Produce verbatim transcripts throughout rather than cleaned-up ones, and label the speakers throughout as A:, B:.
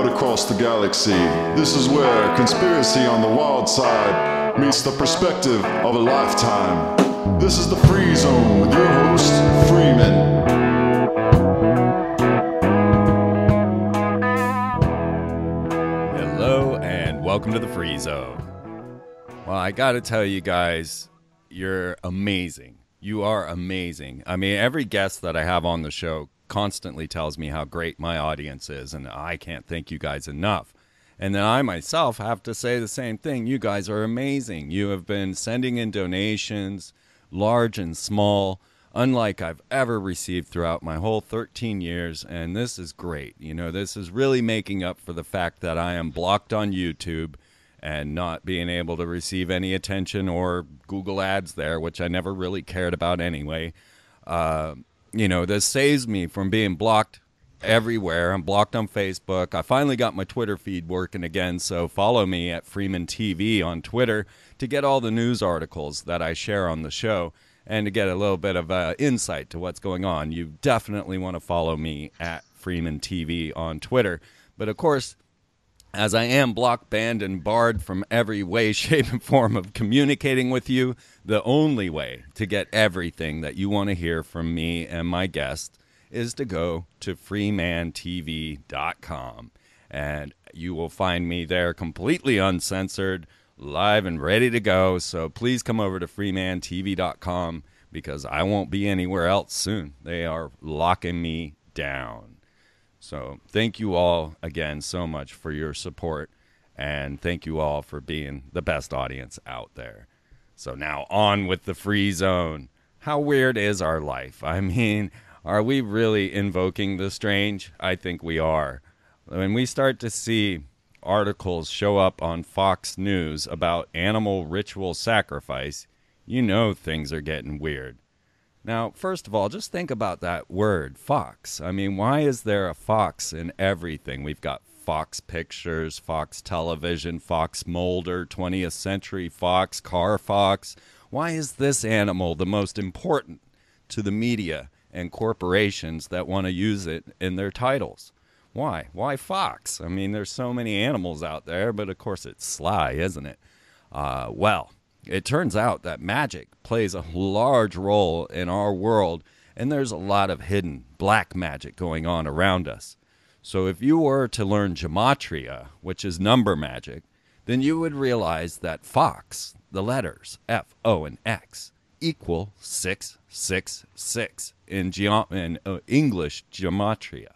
A: out across the galaxy. This is where conspiracy on the wild side meets the perspective of a lifetime. This is the Free Zone with your host, Freeman.
B: Hello and welcome to the Free Zone. Well, I gotta tell you guys, you're amazing. You are amazing. I mean, every guest that I have on the show constantly tells me how great my audience is, and I can't thank you guys enough. And then I myself have to say the same thing. You guys are amazing. You have been sending in donations, large and small, unlike I've ever received throughout my whole thirteen years, and this is great. You know, this is really making up for the fact that I am blocked on YouTube and not being able to receive any attention or Google ads there, which I never really cared about anyway. Uh, you know, this saves me from being blocked everywhere. I'm blocked on Facebook. I finally got my Twitter feed working again, so follow me at Freeman T V on Twitter to get all the news articles that I share on the show and to get a little bit of uh, insight to what's going on. You definitely want to follow me at Freeman T V on Twitter. But of course, as I am blocked, banned, and barred from every way, shape, and form of communicating with you, the only way to get everything that you want to hear from me and my guest is to go to freeman t v dot com. And you will find me there completely uncensored, live and ready to go. So please come over to freeman t v dot com because I won't be anywhere else soon. They are locking me down. So thank you all again so much for your support, and thank you all for being the best audience out there. So now on with the Free Zone. How weird is our life? I mean, are we really invoking the strange? I think we are. When we start to see articles show up on Fox News about animal ritual sacrifice, you know things are getting weird. Now, first of all, just think about that word, fox. I mean, why is there a fox in everything? We've got Fox Pictures, Fox Television, Fox Mulder, twentieth Century Fox, Car Fox. Why is this animal the most important to the media and corporations that want to use it in their titles? Why? Why fox? I mean, there's so many animals out there, but of course it's sly, isn't it? Uh, well... It turns out that magic plays a large role in our world, and there's a lot of hidden black magic going on around us. So if you were to learn gematria, which is number magic, then you would realize that fox, the letters F, O, and X, equal six six six in, ge- in uh, English gematria.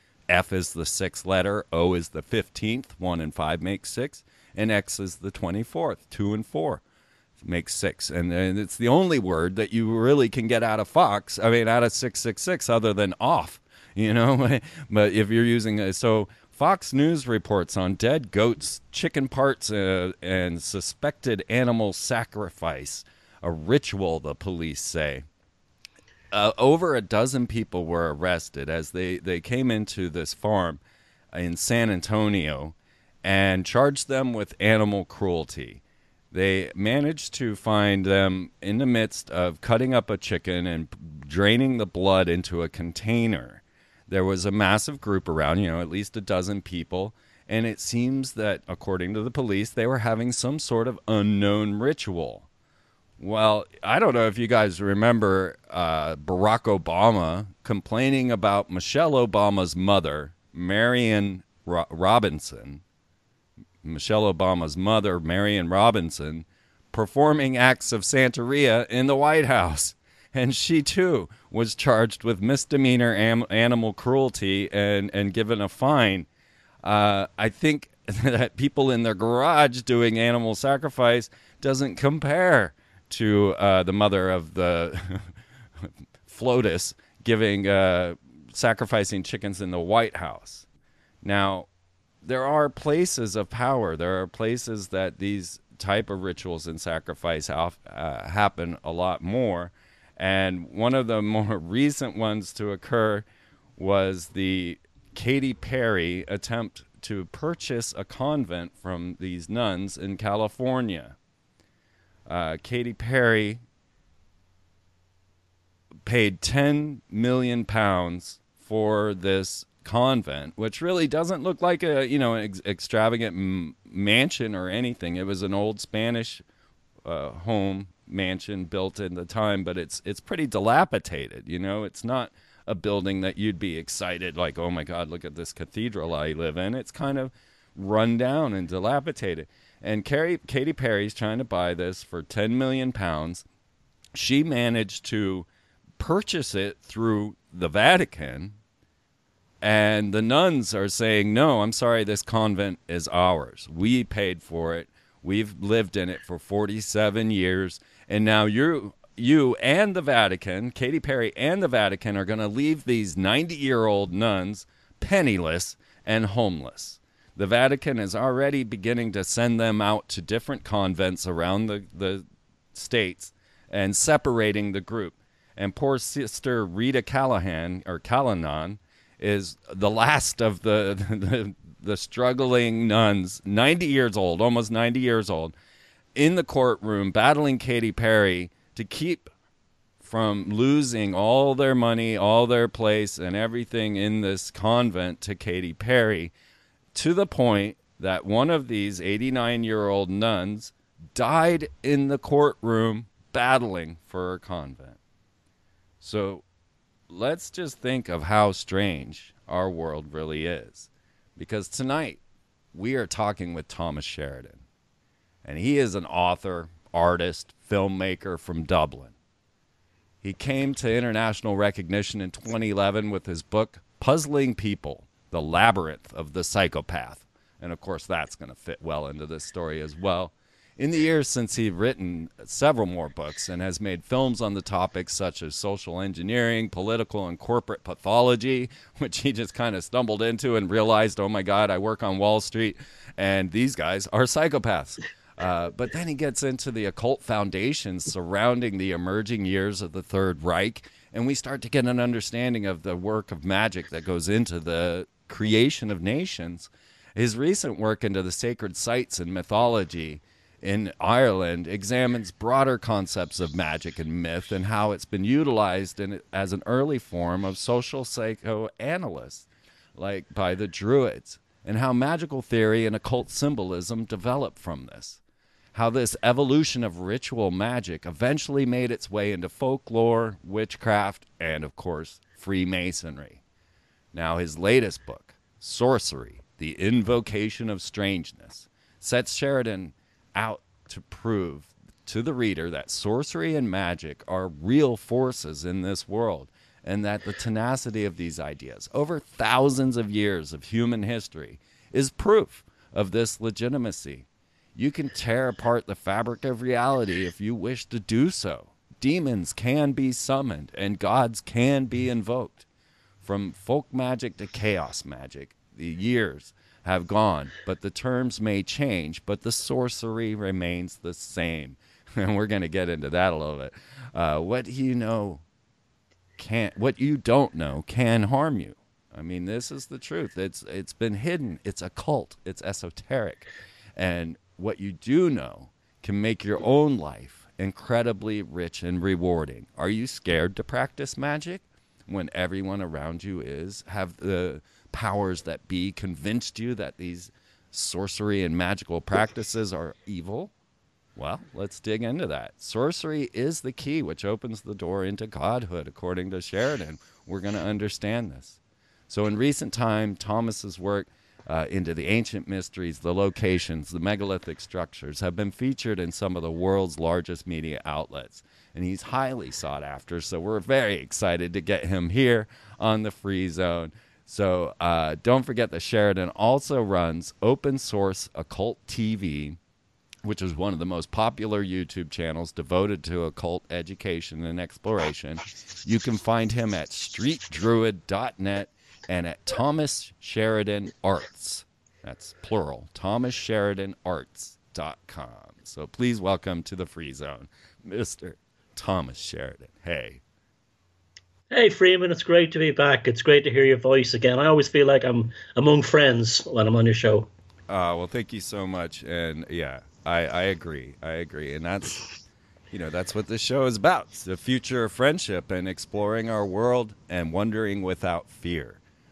B: F is the sixth letter, O is the fifteenth, one and five makes six, and X is the twenty-fourth, two and four. Makes six, and, and it's the only word that you really can get out of fox. I mean, out of six six six, other than off, you know. But if you're using a, so Fox News reports on dead goats, chicken parts, uh, and suspected animal sacrifice, a ritual. The police say uh, over a dozen people were arrested as they they came into this farm in San Antonio and charged them with animal cruelty. They managed to find them in the midst of cutting up a chicken and draining the blood into a container. There was a massive group around, you know, at least a dozen people, and it seems that, according to the police, they were having some sort of unknown ritual. Well, I don't know if you guys remember uh, Barack Obama complaining about Michelle Obama's mother, Marion Ro- Robinson, Michelle Obama's mother, Marion Robinson, performing acts of Santeria in the White House. And she, too, was charged with misdemeanor am- animal cruelty and, and given a fine. Uh, I think that people in their garage doing animal sacrifice doesn't compare to uh, the mother of the FLOTUS giving, uh, sacrificing chickens in the White House. Now, there are places of power. There are places that these type of rituals and sacrifice ha- uh, happen a lot more. And one of the more recent ones to occur was the Katy Perry attempt to purchase a convent from these nuns in California. Uh, Katy Perry paid ten million pounds for this convent, which really doesn't look like a, you know, ex- extravagant m- mansion or anything. It was an old Spanish uh, home mansion built in the time, but it's it's pretty dilapidated. You know, it's not a building that you'd be excited like, oh my God, look at this cathedral I live in. It's kind of run down and dilapidated. And Carrie, Katy Perry's trying to buy this for ten million pounds. She managed to purchase it through the Vatican, and the nuns are saying, no, I'm sorry, this convent is ours. We paid for it. We've lived in it for forty-seven years, and now you you and the Vatican, Katy Perry and the Vatican, are going to leave these ninety-year-old nuns penniless and homeless. The Vatican is already beginning to send them out to different convents around the, the states and separating the group. And poor Sister Rita Callahan, or Callanan, is the last of the, the the struggling nuns, ninety years old, almost ninety years old, in the courtroom battling Katy Perry to keep from losing all their money, all their place, and everything in this convent to Katy Perry, to the point that one of these eighty-nine-year-old nuns died in the courtroom battling for her convent. So let's just think of how strange our world really is. Because tonight we are talking with Thomas Sheridan. And he is an author, artist, filmmaker from Dublin. He came to international recognition in twenty eleven with his book, Puzzling People, The Labyrinth of the Psychopath. And of course that's going to fit well into this story as well. In the years since he's written several more books and has made films on the topics such as social engineering, political and corporate pathology, which he just kind of stumbled into and realized, oh my God, I work on Wall Street and these guys are psychopaths. Uh, but then he gets into the occult foundations surrounding the emerging years of the Third Reich, and we start to get an understanding of the work of magic that goes into the creation of nations. His recent work into the sacred sites and mythology in Ireland examines broader concepts of magic and myth and how it's been utilized in, as an early form of social psychoanalysis, like by the Druids, and how magical theory and occult symbolism developed from this. How this evolution of ritual magic eventually made its way into folklore, witchcraft, and, of course, Freemasonry. Now, his latest book, Sorcery, The Invocation of Strangeness, sets Sheridan out to prove to the reader that sorcery and magic are real forces in this world, and that the tenacity of these ideas over thousands of years of human history is proof of this legitimacy. You can tear apart the fabric of reality if you wish to do so. Demons can be summoned and gods can be invoked. From folk magic to chaos magic, the years have gone, but the terms may change, but the sorcery remains the same. And we're going to get into that a little bit. Uh, what you know can't, what you don't know can harm you. I mean, this is the truth. It's it's been hidden. It's occult. It's esoteric. And what you do know can make your own life incredibly rich and rewarding. Are you scared to practice magic when everyone around you is? Have the powers that be convinced you that these sorcery and magical practices are evil? Well, let's dig into that. Sorcery is the key which opens the door into godhood, according to Sheridan. We're going to understand this. So in recent time, Thomas's work uh, into the ancient mysteries, the locations, the megalithic structures have been featured in some of the world's largest media outlets. And he's highly sought after, so we're very excited to get him here on the Free Zone. So uh, don't forget that Sheridan also runs Open Source Occult T V, which is one of the most popular YouTube channels devoted to occult education and exploration. You can find him at street druid dot net and at Thomas Sheridan Arts. That's plural, thomas sheridan arts dot com. So please welcome to the Free Zone, Mister Thomas Sheridan. Hey.
C: Hey, Freeman, it's great to be back. It's great to hear your voice again. I always feel like I'm among friends when I'm on your show.
B: Uh, well, thank you so much. And yeah, I, I agree. I agree. And that's, you know, that's what this show is about. It's the future of friendship and exploring our world and wondering without fear.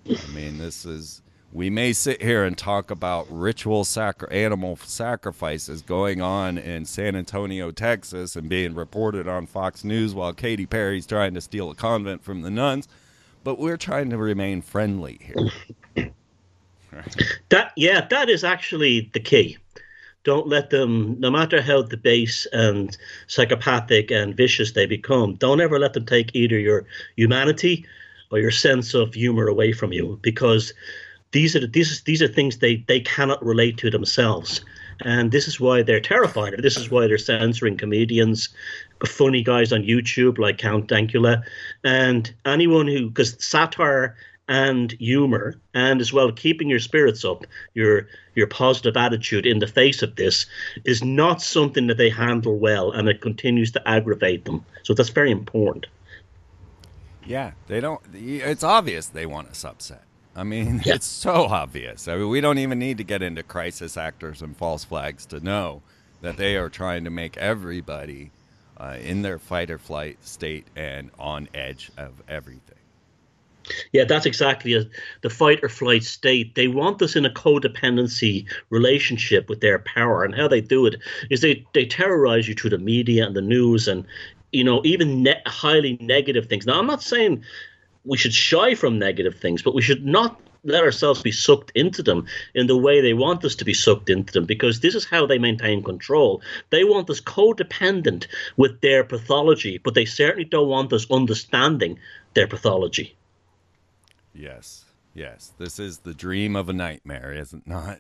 B: I mean, this is, we may sit here and talk about ritual sacri- animal sacrifices going on in San Antonio, Texas, and being reported on Fox News while Katy Perry's trying to steal a convent from the nuns, but we're trying to remain friendly here. Right.
C: That, yeah, that is actually the key. Don't let them, no matter how debased and psychopathic and vicious they become, don't ever let them take either your humanity or your sense of humor away from you, because these are the, these these are things they, they cannot relate to themselves. And this is why they're terrified. This is why they're censoring comedians, funny guys on YouTube like Count Dankula, and anyone who, because satire and humor, and as well keeping your spirits up, your your positive attitude in the face of this, is not something that they handle well, and it continues to aggravate them. So that's very important.
B: Yeah, they don't. It's obvious they want us upset. I mean,
C: yeah.
B: It's so obvious. I mean, we don't even need to get into crisis actors and false flags to know that they are trying to make everybody uh, in their fight or flight state and on edge of everything.
C: Yeah, that's exactly it. The fight or flight state. They want us in a codependency relationship with their power, and how they do it is they, they terrorize you through the media and the news, and you know, even ne- highly negative things. Now, I'm not saying we should shy from negative things, but we should not let ourselves be sucked into them in the way they want us to be sucked into them, because this is how they maintain control. They want us codependent with their pathology, but they certainly don't want us understanding their pathology.
B: Yes, yes. This is the dream of a nightmare, is it not?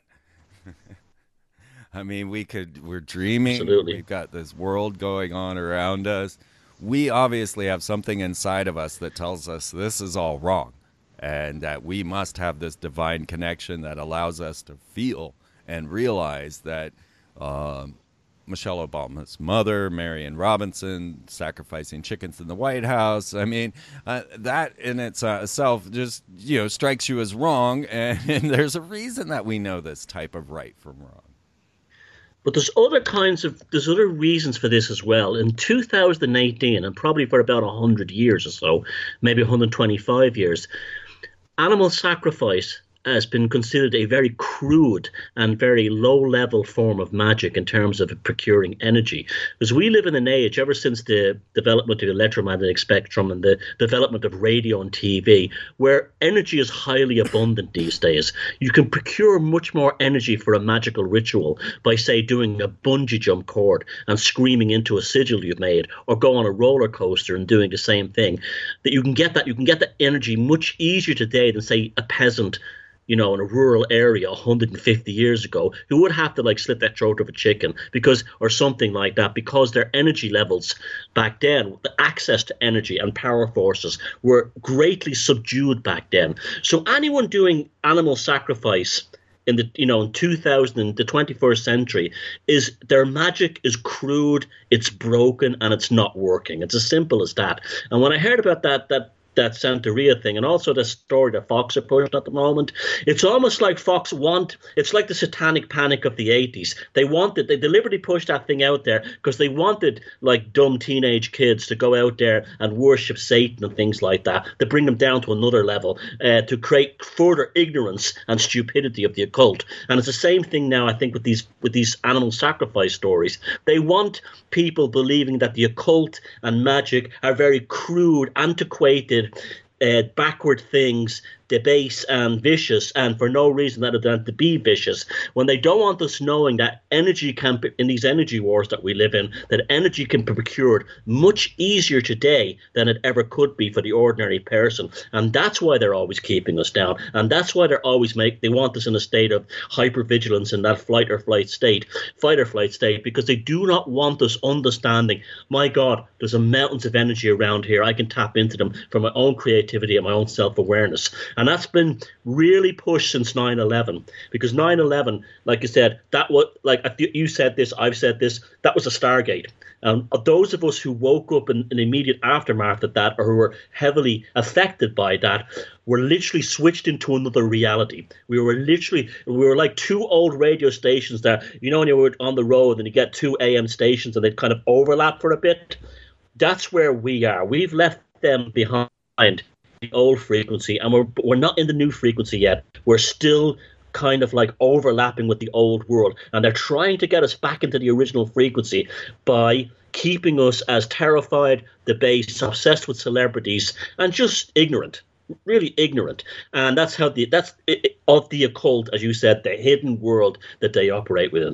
B: I mean, we could, we're dreaming.
C: Absolutely.
B: We've got this world going on around us. We obviously have something inside of us that tells us this is all wrong, and that we must have this divine connection that allows us to feel and realize that um, Michelle Obama's mother, Marion Robinson, sacrificing chickens in the White House. I mean, uh, that in itself just, you know, strikes you as wrong. And, and there's a reason that we know this type of right from wrong.
C: But there's other kinds of, there's other reasons for this as well. In two thousand eighteen, and probably for about one hundred years or so, maybe one hundred twenty-five years, animal sacrifice has been considered a very crude and very low-level form of magic in terms of procuring energy. Because we live in an age, ever since the development of the electromagnetic spectrum and the development of radio and T V, where energy is highly abundant these days. You can procure much more energy for a magical ritual by, say, doing a bungee jump cord and screaming into a sigil you've made, or go on a roller coaster and doing the same thing. That you can get that, you can get that energy much easier today than, say, a peasant, you know, in a rural area one hundred fifty years ago, who would have to like slit that throat of a chicken because, or something like that, because their energy levels back then, the access to energy and power forces were greatly subdued back then. So anyone doing animal sacrifice in the, you know, in two thousand, the twenty-first century, is their magic is crude, it's broken, and it's not working. It's as simple as that. And when I heard about that, that that Santeria thing, and also the story that Fox are pushing at the moment, it's almost like Fox want, it's like the satanic panic of the eighties. They wanted, they deliberately pushed that thing out there because they wanted like dumb teenage kids to go out there and worship Satan and things like that, to bring them down to another level, uh, to create further ignorance and stupidity of the occult. And it's the same thing now, I think, with these with these animal sacrifice stories. They want people believing that the occult and magic are very crude, antiquated, Uh, backward things, debased and vicious, and for no reason other than to be vicious, when they don't want us knowing that energy can be, in these energy wars that we live in, that energy can be procured much easier today than it ever could be for the ordinary person. And that's why they're always keeping us down, and that's why they're always make they want us in a state of hypervigilance, in that flight or flight state, fight or flight state, because they do not want us understanding, my God, there's a mountains of energy around here, I can tap into them for my own creativity and my own self-awareness. And that's been really pushed since nine eleven, because nine eleven, like you said, that was, like you said this, I've said this, that was a Stargate. And those of us who woke up in an immediate aftermath of that, or who were heavily affected by that, were literally switched into another reality. We were literally, we were like two old radio stations that, you know, when you were on the road and you get two A M stations and they kind of overlap for a bit. That's where we are. We've left them behind the old frequency, and we're we're not in the new frequency yet. We're still kind of like overlapping with the old world, and they're trying to get us back into the original frequency by keeping us as terrified, debased, obsessed with celebrities, and just ignorant, really ignorant. And that's how the that's it, of the occult, as you said, the hidden world that they operate within.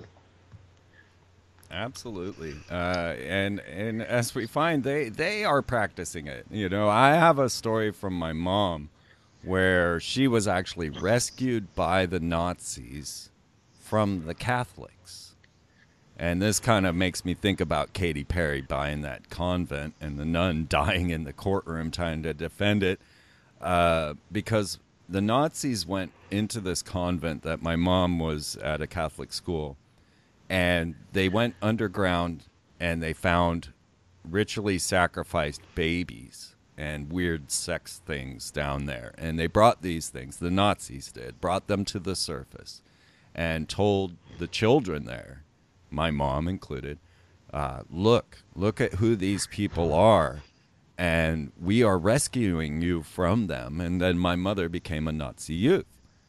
B: Absolutely, uh, and and as we find, they they are practicing it. You know, I have a story from my mom where she was actually rescued by the Nazis from the Catholics. And this kind of makes me think about Katy Perry buying that convent and the nun dying in the courtroom trying to defend it, uh, because the Nazis went into this convent that my mom was at a Catholic school, and they went underground and they found ritually sacrificed babies and weird sex things down there. And they brought these things, the Nazis did, brought them to the surface and told the children there, my mom included, uh, look, look at who these people are, and we are rescuing you from them. And then my mother became a Nazi youth.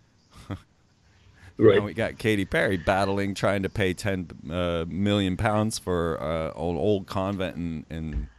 C: Right.
B: And we got Katy Perry battling, trying to pay ten uh, million pounds for uh, old old convent in, in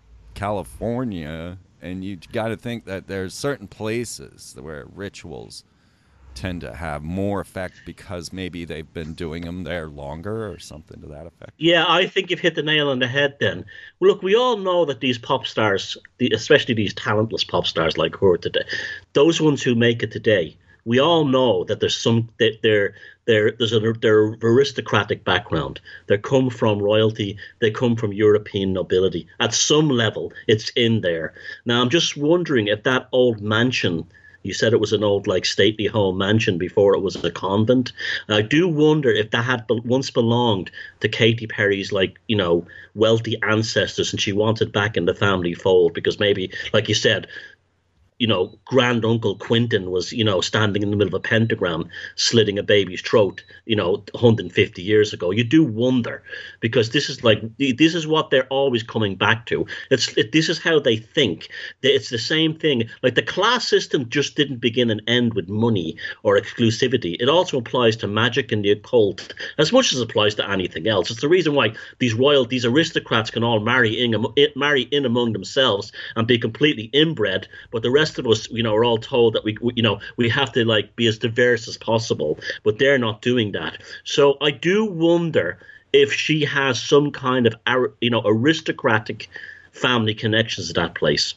B: California, and you got to think that there's certain places where rituals tend to have more effect because maybe they've been doing them there longer or something to that effect.
C: Yeah, I think you've hit the nail on the head then. Well, look, we all know that these pop stars, the, especially these talentless pop stars like her today, those ones who make it today, we all know that there's some that they're they're there's a they're aristocratic background. They come from royalty. They come from European nobility. At some level, it's in there. Now, I'm just wondering if that old mansion. You said it was an old, like, stately home mansion before it was a convent. I do wonder if that had be- once belonged to Katy Perry's, like, you know, wealthy ancestors, and she wanted back in the family fold because maybe, like you said, you know, Grand Uncle Quentin was, you know, standing in the middle of a pentagram, slitting a baby's throat, you know, one hundred fifty years ago. You do wonder, because this is like, this is what they're always coming back to. It's it, this is how they think. It's the same thing. Like, the class system just didn't begin and end with money or exclusivity. It also applies to magic and the occult as much as it applies to anything else. It's the reason why these royal, these aristocrats can all marry in, marry in among themselves and be completely inbred, but the rest of us, you know, are all told that we, we, you know, we have to, like, be as diverse as possible, but they're not doing that. So I do wonder if she has some kind of, you know, aristocratic family connections to that place.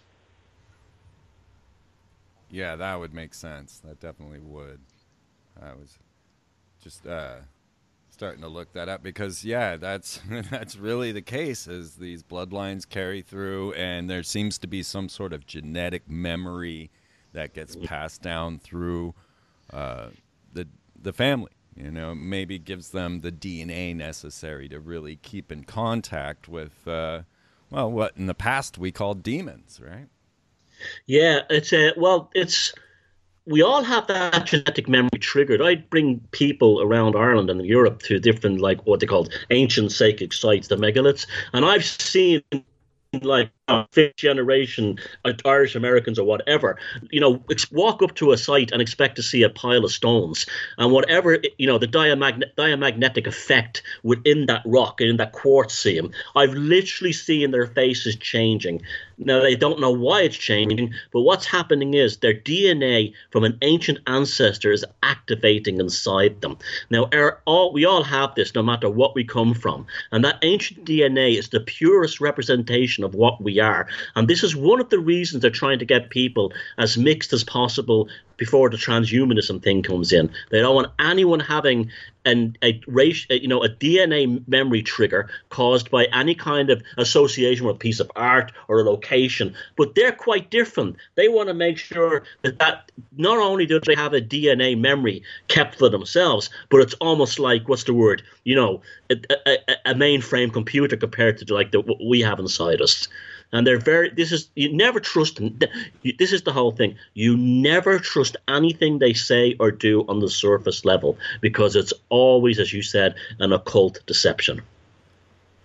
B: Yeah, that would make sense. That definitely would. I was just uh, starting to look that up because, yeah, that's that's really the case. Is these bloodlines carry through, and there seems to be some sort of genetic memory that gets passed down through uh, the the family. You know, maybe gives them the D N A necessary to really keep in contact with, uh, well, what in the past we called demons, right?
C: Yeah, it's a well, it's. We all have that genetic memory triggered. I bring people around Ireland and Europe to different, like, what they call ancient sacred sites, the megaliths, and I've seen, like, uh, fifth generation Irish Americans or whatever, you know, walk up to a site and expect to see a pile of stones, and whatever, you know, the diamagn- diamagnetic effect within that rock, in that quartz seam, I've literally seen their faces changing. Now, they don't know why it's changing, but what's happening is their D N A from an ancient ancestor is activating inside them. Now, our, all, we all have this, no matter what we come from. And that ancient D N A is the purest representation of what we are. And this is one of the reasons they're trying to get people as mixed as possible before the transhumanism thing comes in. They don't want anyone having an, a race, you know, a D N A memory trigger caused by any kind of association with a piece of art or a location. But they're quite different. They want to make sure that, that not only do they have a D N A memory kept for themselves, but it's almost like, what's the word, you know, a, a, a mainframe computer compared to, like, the, what we have inside us. And they're very, this is, you never trust them. This is the whole thing. You never trust anything they say or do on the surface level, because it's always, as you said, an occult deception.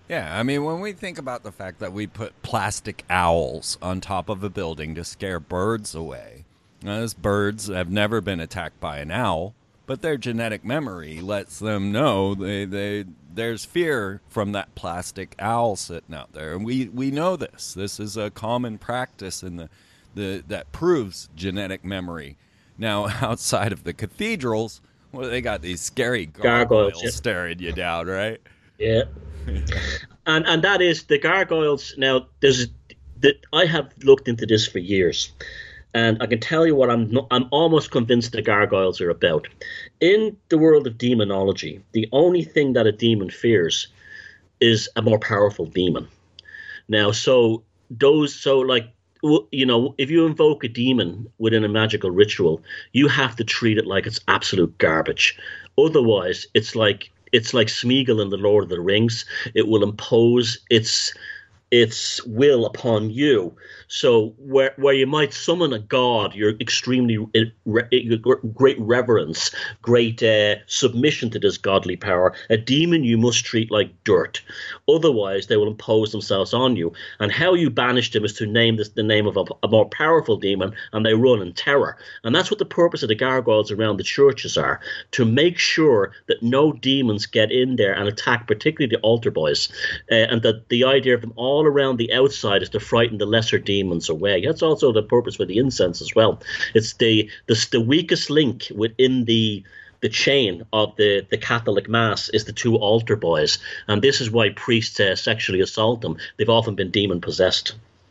B: Yeah, I mean, when we think about the fact that we put plastic owls on top of a building to scare birds away, now, those birds have never been attacked by an owl, but their genetic memory lets them know they, they there's fear from that plastic owl sitting out there. And we, we know this. This is a common practice in the, the that proves genetic memory. Now, outside of the cathedrals, well, they got these scary gargoyles, gargoyles yeah. staring you down, right?
C: Yeah. and and that is the gargoyles. Now, there's that I have looked into this for years. And I can tell you what I'm not, I'm almost convinced the gargoyles are about. In the world of demonology, the only thing that a demon fears is a more powerful demon. Now, so those, so like, you know, if you invoke a demon within a magical ritual, you have to treat it like it's absolute garbage. Otherwise, it's like it's like Smeagol in the Lord of the Rings. It will impose its its will upon you. So where where you might summon a god, you're extremely re, great reverence, great uh, submission to this godly power. A demon you must treat like dirt. Otherwise, they will impose themselves on you. And how you banish them is to name this, the name of a, a more powerful demon, and they run in terror. And that's what the purpose of the gargoyles around the churches are, to make sure that no demons get in there and attack, particularly the altar boys. Uh, and that the idea of them all around the outside is to frighten the lesser demons. demons away. That's also the purpose for the incense as well. It's the the, the weakest link within the the chain of the, the Catholic Mass is the two altar boys. And this is why priests uh, sexually assault them. They've often been demon possessed.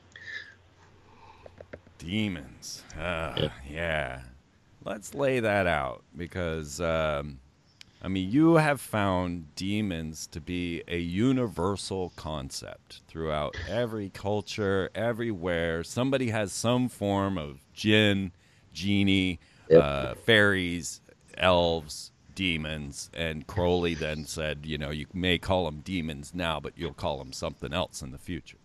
B: Demons. Uh, yeah. yeah. Let's lay that out because um, I mean, you have found demons to be a universal concept throughout every culture, everywhere. Somebody has some form of jinn, genie, yep. uh, fairies, elves, demons. And Crowley then said, you know, you may call them demons now, but you'll call them something else in the future.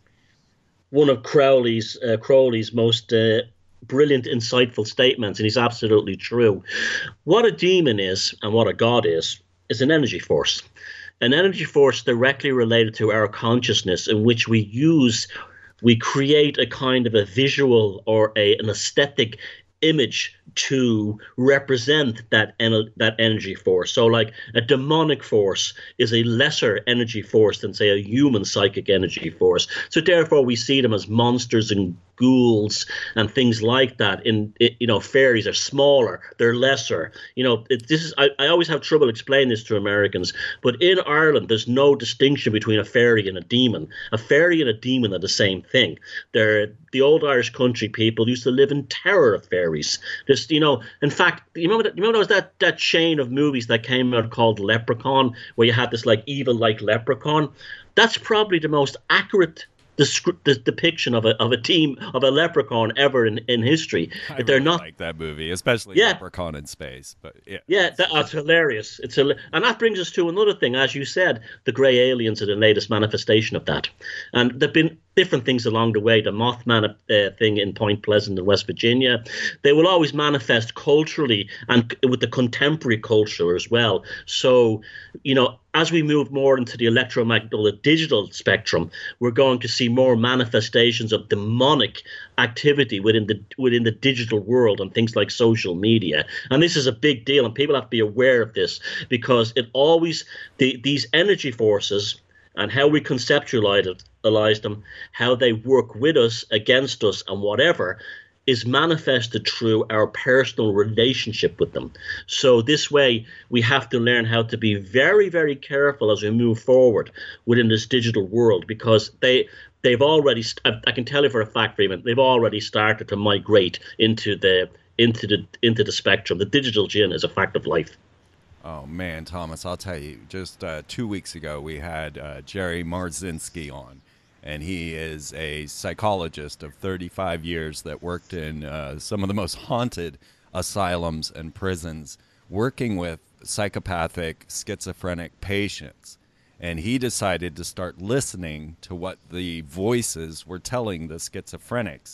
C: One of Crowley's, uh, Crowley's most uh, brilliant, insightful statements, and he's absolutely true. What a demon is and what a god is, is an energy force. An energy force directly related to our consciousness, in which we use, we create a kind of a visual or a, an aesthetic image to represent that en- that energy force. So like a demonic force is a lesser energy force than, say, a human psychic energy force. So therefore we see them as monsters and ghouls and things like that. In it, you know, fairies are smaller, they're lesser. You know, it, this is I, I always have trouble explaining this to Americans, but in Ireland there's no distinction between a fairy and a demon. A fairy and a demon are the same thing. They're the old Irish country people used to live in terror of fairies. There's, you know, in fact, you remember that, you remember there was that, that chain of movies that came out called Leprechaun, where you had this like evil like leprechaun. That's probably the most accurate the, the depiction of a of a team of a leprechaun ever in, in history.
B: I
C: They're
B: really
C: not
B: like that movie, especially
C: yeah.
B: Leprechaun in Space. But yeah,
C: yeah, that, that's hilarious. It's a, and that brings us to another thing, as you said, the grey aliens are the latest manifestation of that, and there've been different things along the way. The Mothman uh, thing in Point Pleasant in West Virginia, they will always manifest culturally and with the contemporary culture as well. So, you know, as we move more into the electromagnetic, the digital spectrum, we're going to see more manifestations of demonic activity within the within the digital world and things like social media. And this is a big deal, and people have to be aware of this, because it always the, these energy forces and how we conceptualize them, how they work with us, against us, and whatever, is manifested through our personal relationship with them. So this way, we have to learn how to be very, very careful as we move forward within this digital world, because they, they've already, I can tell you for a fact, Freeman, they've already started to migrate into the into the into the spectrum. The digital gin is a fact of life.
B: Oh, man, Thomas, I'll tell you, just uh, two weeks ago, we had uh, Jerry Marzinski on, and he is a psychologist of thirty-five years that worked in uh, some of the most haunted asylums and prisons, working with psychopathic, schizophrenic patients. And he decided to start listening to what the voices were telling the schizophrenics.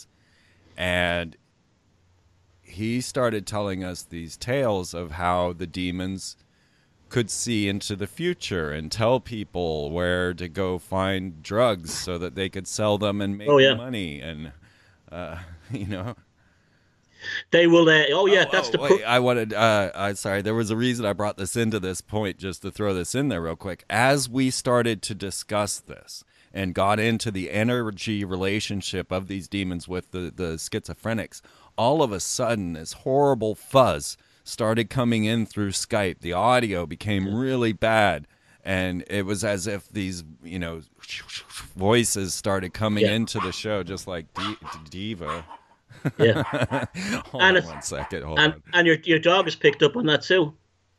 B: And he started telling us these tales of how the demons could see into the future and tell people where to go find drugs so that they could sell them and make
C: Oh yeah,
B: money. And, uh, you know,
C: they will. Uh, oh yeah,
B: oh,
C: that's
B: oh,
C: the.
B: wait,
C: Pro-
B: I wanted, uh, I sorry, there was a reason I brought this into this point just to throw this in there real quick. As we started to discuss this and got into the energy relationship of these demons with the, the schizophrenics, all of a sudden this horrible fuzz started coming in through Skype. The audio became really bad, and it was as if these, you know, voices started coming
C: Yeah.
B: into the show, just like D- Diva.
C: Yeah,
B: Hold
C: and
B: on
C: it's
B: one second. Hold
C: and
B: on.
C: and your your dog has picked up on that too.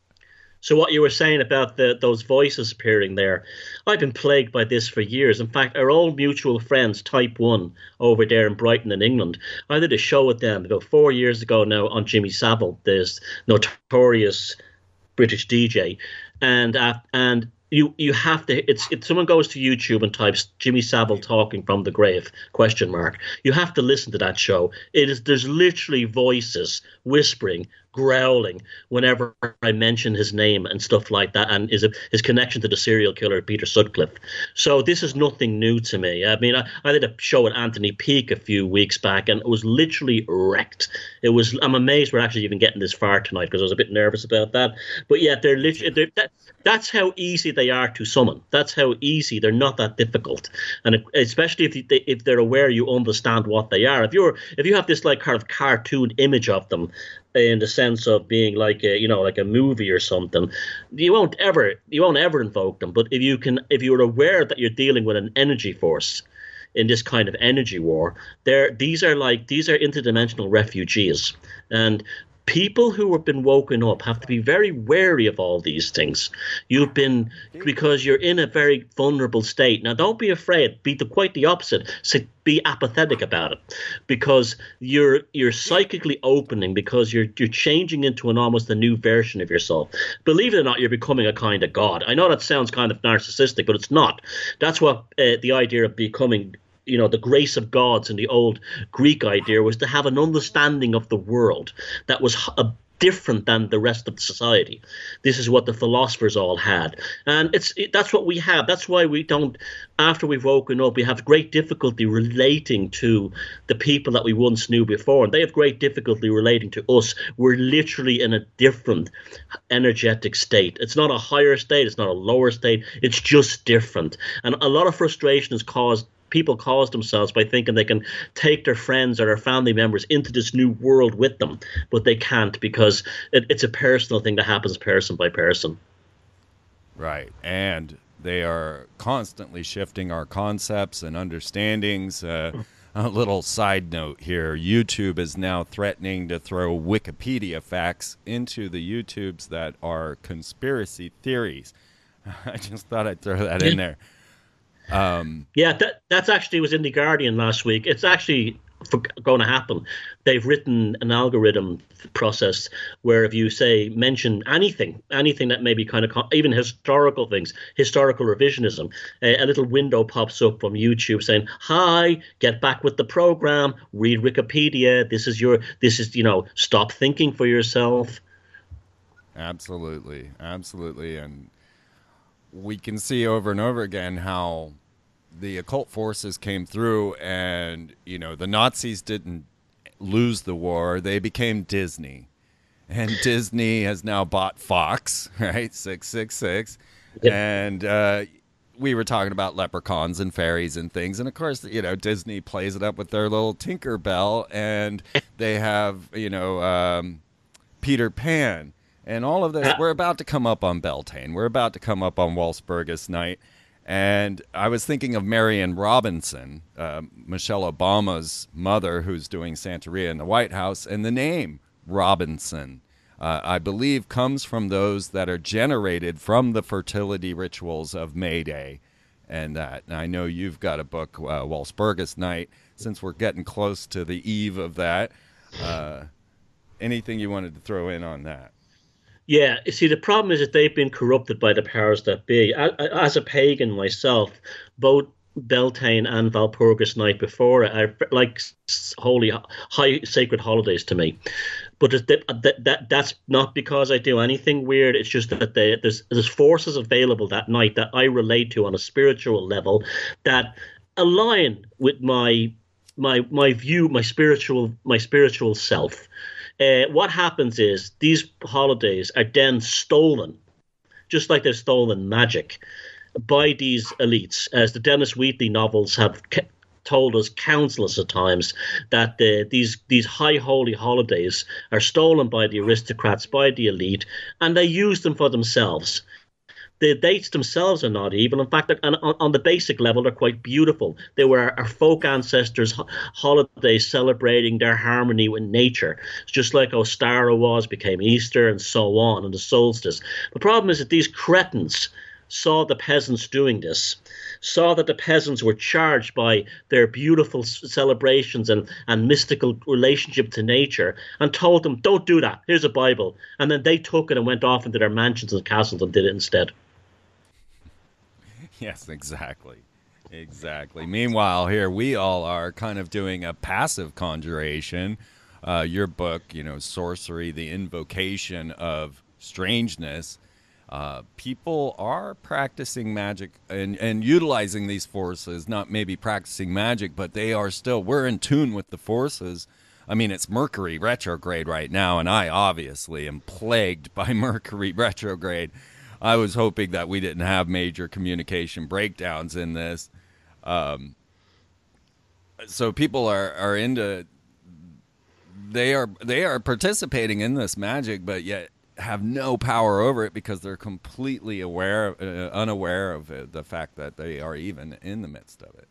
C: So what you were saying about the those voices appearing there, I've been plagued by this for years. In fact, our old mutual friends, Type One, over there in Brighton in England, I did a show with them about four years ago now on Jimmy Savile, this notorious British D J, and uh, and you you have to. It's if someone goes to YouTube and types Jimmy Savile talking from the grave question mark, you have to listen to that show. It is there's literally voices whispering, growling whenever I mention his name and stuff like that, and his his connection to the serial killer Peter Sutcliffe. So this is nothing new to me. I mean, I, I did a show with Anthony Peake a few weeks back, and it was literally wrecked. It was. I'm amazed we're actually even getting this far tonight because I was a bit nervous about that. But yeah, they're literally. They're, that, that's how easy they are to summon. That's how easy. They're not that difficult, and it, especially if they, if they're aware you understand what they are. If you're if you have this like kind of cartoon image of them, in the sense of being like a, you know, like a movie or something, you won't ever you won't ever invoke them. But if you can, if you're aware that you're dealing with an energy force in this kind of energy war, there these are like these are interdimensional refugees, and people who have been woken up have to be very wary of all these things. You've been, because you're in a very vulnerable state. Now, don't be afraid. Be the, quite the opposite. So be apathetic about it, because you're you're psychically opening, because you're you're changing into an almost a new version of yourself. Believe it or not, you're becoming a kind of god. I know that sounds kind of narcissistic, but it's not. That's what uh, the idea of becoming, you know, the grace of gods in the old Greek idea was, to have an understanding of the world that was a different than the rest of society. This is what the philosophers all had, and it's it, that's what we have. That's why we don't, after we've woken up, we have great difficulty relating to the people that we once knew before, and they have great difficulty relating to us. We're literally in a different energetic state. It's not a higher state, it's not a lower state, it's just different. And a lot of frustration is caused people cause themselves by thinking they can take their friends or their family members into this new world with them, but they can't, because it, it's a personal thing that happens person by person.
B: Right. And they are constantly shifting our concepts and understandings. Uh, a little side note here. YouTube is now threatening to throw Wikipedia facts into the YouTubes that are conspiracy theories. I just thought I'd throw that in there. Um,
C: yeah, that that's actually was in the Guardian last week. It's actually for, going to happen. They've written an algorithm process where if you say mention anything, anything that may be kind of even historical things, historical revisionism, a, a little window pops up from YouTube saying, "Hi, get back with the program. Read Wikipedia. This is your. This is you know. Stop thinking for yourself."
B: Absolutely, absolutely, and we can see over and over again how the occult forces came through, and you know the Nazis didn't lose the war; they became Disney, and Disney has now bought Fox, right? Six six six,
C: Yep.
B: and uh, we were talking about leprechauns and fairies and things, and of course, you know Disney plays it up with their little Tinkerbell, and they have you know um, Peter Pan. And all of this, we're about to come up on Beltane. We're about to come up on Walpurgis Night. And I was thinking of Marianne Robinson, uh, Michelle Obama's mother, who's doing Santeria in the White House. And the name Robinson, uh, I believe, comes from those that are generated from the fertility rituals of May Day. And that. And I know you've got a book, uh, Walpurgis Night, since we're getting close to the eve of that. Uh, anything you wanted to throw in on that?
C: Yeah, you see, the problem is that they've been corrupted by the powers that be. As a pagan myself, both Beltane and Valpurgis night before are like holy, high sacred holidays to me. But that, that, that that's not because I do anything weird. It's just that they, there's there's forces available that night that I relate to on a spiritual level that align with my my my view, my spiritual my spiritual self. Uh, what happens is these holidays are then stolen, just like they've stolen magic, by these elites, as the Dennis Wheatley novels have told us countless of times, that the, these these high holy holidays are stolen by the aristocrats, by the elite, and they use them for themselves. The dates themselves are not evil. In fact, and on, on the basic level, they're quite beautiful. They were our folk ancestors' ho- holidays celebrating their harmony with nature. It's just like Ostara was, became Easter, and so on, and the solstice. The problem is that these cretins saw the peasants doing this, saw that the peasants were charged by their beautiful celebrations and, and mystical relationship to nature, and told them, don't do that, here's a Bible. And then they took it and went off into their mansions and castles and did it instead.
B: Yes, exactly. Exactly. Meanwhile, here we all are kind of doing a passive conjuration. Uh, your book, you know, Sorcery, the Invocation of Strangeness. Uh, people are practicing magic and, and utilizing these forces, not maybe practicing magic, but they are still, we're in tune with the forces. I mean, it's Mercury retrograde right now, and I obviously am plagued by Mercury retrograde. I was hoping that we didn't have major communication breakdowns in this. Um, so people are, are into, they are, they are participating in this magic, but yet have no power over it because they're completely aware, uh, unaware of it, the fact that they are even in the midst of it.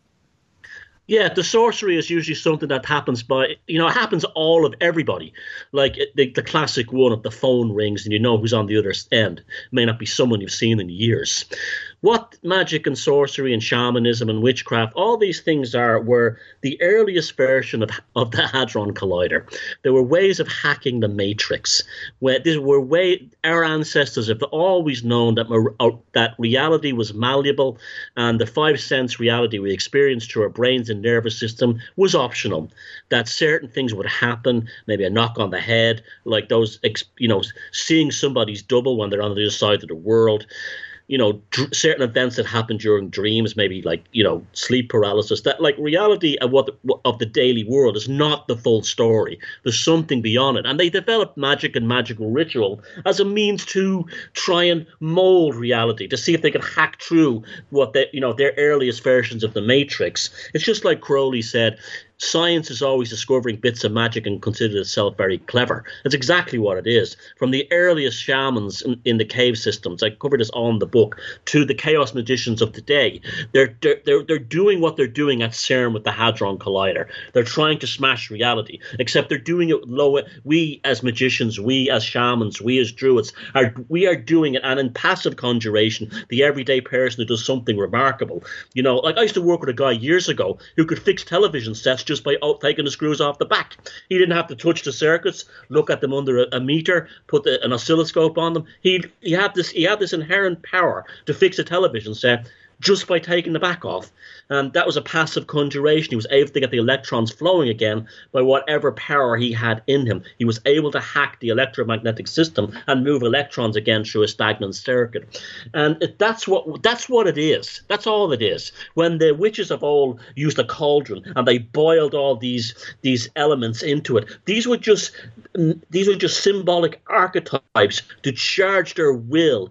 C: Yeah, the sorcery is usually something that happens by, you know, it happens all of everybody. Like the, the classic one of the phone rings and you know who's on the other end. It may not be someone you've seen in years. What magic and sorcery and shamanism and witchcraft, all these things are, were the earliest version of, of the Hadron Collider. There were ways of hacking the matrix. Where there were way, our ancestors have always known that, uh, that reality was malleable, and the five sense reality we experience through our brains and nervous system was optional. That certain things would happen, maybe a knock on the head, like those, you know, seeing somebody's double when they're on the other side of the world. You know, dr- certain events that happen during dreams, maybe like, you know, sleep paralysis, that like reality of what the, of the daily world is not the full story. There's something beyond it. And they developed magic and magical ritual as a means to try and mold reality, to see if they could hack through what they, you know, their earliest versions of the Matrix. It's just like Crowley said, science is always discovering bits of magic and considers itself very clever. That's exactly what it is. From the earliest shamans in, in the cave systems, I covered this all in the book, to the chaos magicians of today. They're, they're, they're, they're doing what they're doing at CERN with the Hadron Collider. They're trying to smash reality, except they're doing it low. We as magicians, we as shamans, we as druids, are we are doing it, and in passive conjuration, the everyday person who does something remarkable. You know, like I used to work with a guy years ago who could fix television sets just by taking the screws off the back. He didn't have to touch the circuits, look at them under a, a meter, put the, an oscilloscope on them. He he had this he had this inherent power to fix a television set just by taking the back off. And that was a passive conjuration. He was able to get the electrons flowing again by whatever power he had in him. He was able to hack the electromagnetic system and move electrons again through a stagnant circuit. And it, that's what that's what it is. That's all it is. When the witches of old used a cauldron and they boiled all these these elements into it, these were just these were just symbolic archetypes to charge their will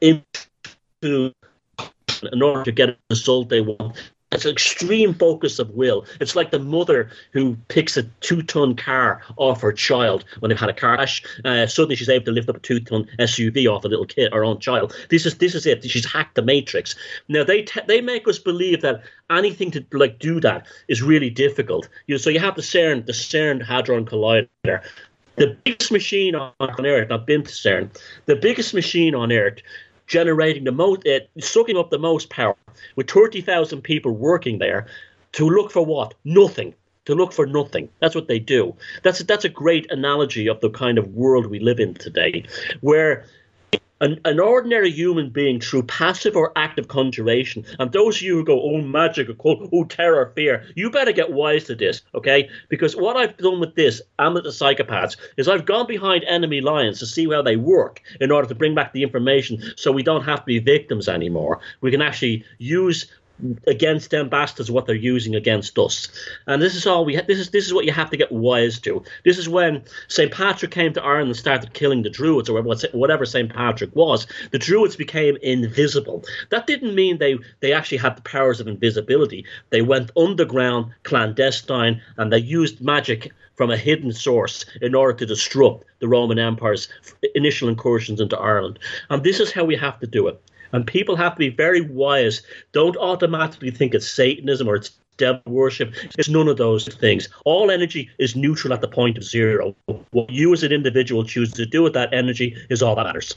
C: into in order to get a result they want. It's an extreme focus of will. It's like the mother who picks a two-ton car off her child when they've had a car crash. Uh, suddenly she's able to lift up a two-ton S U V off a little kid, her own child. This is this is it. She's hacked the matrix. Now they te- they make us believe that anything to like do that is really difficult. You know, so you have the CERN, the CERN Hadron Collider. The biggest machine on Earth. I've been to CERN. The biggest machine on Earth, generating the most, uh, sucking up the most power, with thirty thousand people working there to look for what? Nothing. To look for nothing. That's what they do. That's that's a great analogy of the kind of world we live in today, where An, an ordinary human being through passive or active conjuration, and those of you who go, oh, magic, occult, oh, terror, fear, you better get wise to this, okay? Because what I've done with this and with the psychopaths is I've gone behind enemy lines to see how they work in order to bring back the information so we don't have to be victims anymore. We can actually use against them bastards what they're using against us, and this is all we ha- this is this is what you have to get wise to. This is when Saint Patrick came to Ireland and started killing the Druids, or whatever Saint Patrick was. The Druids became invisible. That didn't mean they they actually had the powers of invisibility. They went underground, clandestine, and they used magic from a hidden source in order to disrupt the Roman Empire's initial incursions into Ireland. And this is how we have to do it. And people have to be very wise. Don't automatically think it's Satanism or it's devil worship. It's none of those things. All energy is neutral at the point of zero. What you as an individual choose to do with that energy is all that matters.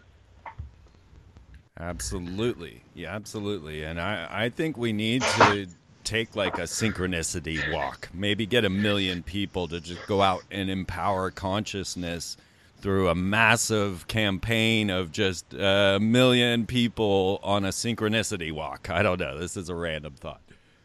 B: Absolutely. Yeah, absolutely. And I, I think we need to take like a synchronicity walk. Maybe get a million people to just go out and empower consciousness through a massive campaign of just a million people on a synchronicity walk. I don't know. This is a random thought.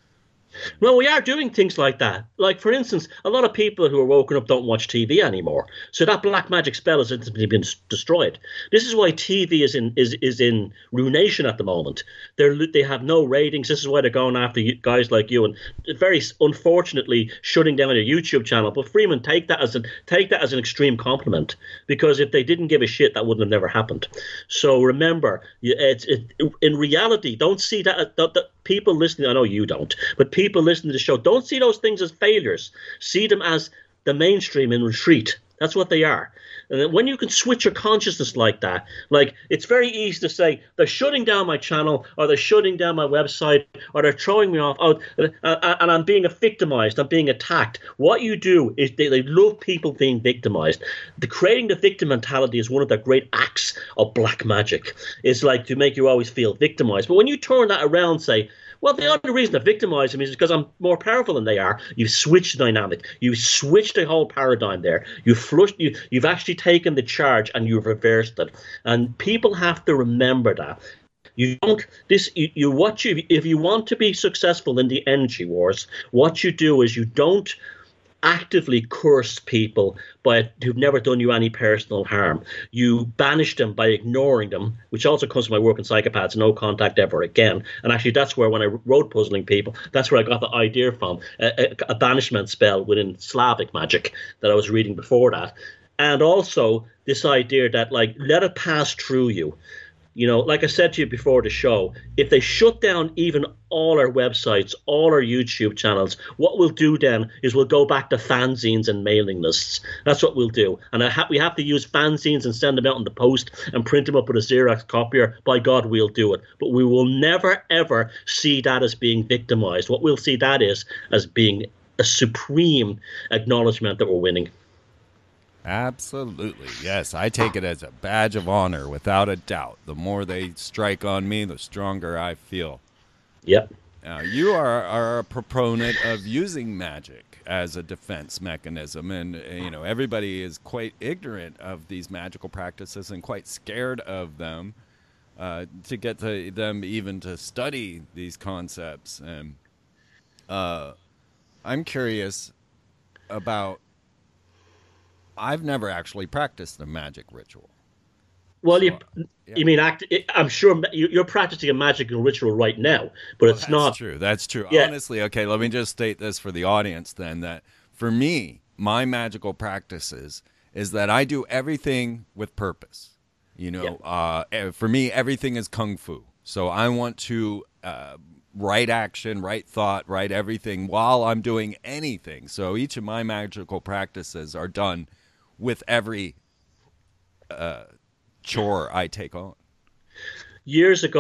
C: Well, we are doing things like that. Like, for instance, a lot of people who are woken up don't watch T V anymore. So that black magic spell has instantly been destroyed. This is why T V is in is is in ruination at the moment. They're they have no ratings. This is why they're going after you, guys like you, and very unfortunately shutting down your YouTube channel. But Freeman, take that as an take that as an extreme compliment, because if they didn't give a shit, that wouldn't have never happened. So remember, it's it, in reality, don't see that, that, that people listening. I know you don't, but people listening to the show, don't see those things as failures. See them as the mainstream in retreat. That's what they are. And when you can switch your consciousness like that, like, it's very easy to say they're shutting down my channel, or they're shutting down my website, or they're throwing me off, oh, and I'm being victimized, I'm being attacked. What you do is they, they love people being victimized. The creating the victim mentality is one of the great acts of black magic. It's like to make you always feel victimized. But when you turn that around and say, well, the only reason to victimize them is because I'm more powerful than they are. You've switched the dynamic. You've switched the whole paradigm there. You've flushed. You, you've actually taken the charge and you've reversed it. And people have to remember that. You don't. This. You, you. What you. If you want to be successful in the energy wars, what you do is you don't actively curse people by who've never done you any personal harm. You banish them by ignoring them, which also comes from my work in psychopaths, no contact ever again. And actually, that's where, when I wrote Puzzling People, that's where I got the idea from, a, a, a banishment spell within Slavic magic that I was reading before that. And also this idea that, like, let it pass through you. You know, like I said to you before the show, if they shut down even all our websites, all our YouTube channels, what we'll do then is we'll go back to fanzines and mailing lists. That's what we'll do. And I ha- we have to use fanzines and send them out in the post and print them up with a Xerox copier. By God, we'll do it. But we will never, ever see that as being victimized. What we'll see that is as being a supreme acknowledgement that we're winning.
B: Absolutely. Yes, I take it as a badge of honor, without a doubt. The more they strike on me, the stronger I feel.
C: Yep.
B: Now, you are, are a proponent of using magic as a defense mechanism, and you know everybody is quite ignorant of these magical practices and quite scared of them. Uh, to get to them even to study these concepts, and uh, I'm curious about. I've never actually practiced a magic ritual.
C: Well,
B: so,
C: you
B: yeah.
C: you mean act? I'm sure you're practicing a magical ritual right now, but
B: well,
C: it's
B: that's
C: not.
B: That's true. That's true.
C: Yeah.
B: Honestly, okay, let me just state this for the audience then, that for me, my magical practices is that I do everything with purpose. You know, yeah. uh, for me, everything is kung fu. So I want to uh, right action, right thought, right everything while I'm doing anything. So each of my magical practices are done with every uh, chore I take on.
C: Years ago,